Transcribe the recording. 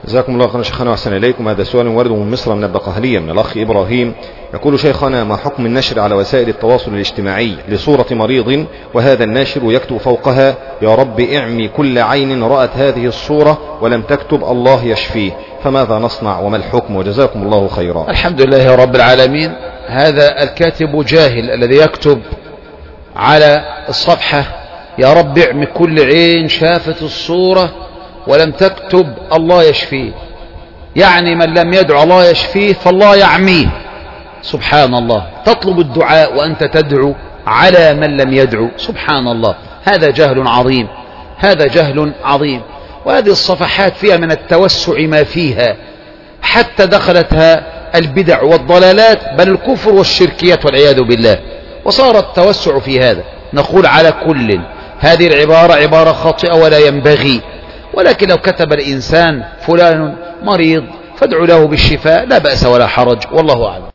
جزاكم الله خيرا شيخنا وأحسن إليكم. هذا سؤال وارد من مصر من البقهلية من الأخ إبراهيم، يقول: شيخنا، ما حكم النشر على وسائل التواصل الاجتماعي لصورة مريض وهذا الناشر يكتب فوقها: يا رب اعمي كل عين رأت هذه الصورة ولم تكتب الله يشفيه، فماذا نصنع وما الحكم؟ وجزاكم الله خيرا. الحمد لله رب العالمين. هذا الكاتب جاهل الذي يكتب على الصفحة: يا رب اعمي كل عين شافت الصورة ولم تكتب الله يشفيه، يعني من لم يدعو الله يشفيه فالله يعميه. سبحان الله، تطلب الدعاء وأنت تدعو على من لم يدعو. سبحان الله، هذا جهل عظيم، هذا جهل عظيم. وهذه الصفحات فيها من التوسع ما فيها، حتى دخلتها البدع والضلالات بل الكفر والشركيات والعياذ بالله، وصار التوسع في هذا. نقول على كل هذه العبارة عبارة خاطئة ولا ينبغي، ولكن لو كتب الإنسان فلان مريض فادعوا له بالشفاء لا بأس ولا حرج، والله أعلم.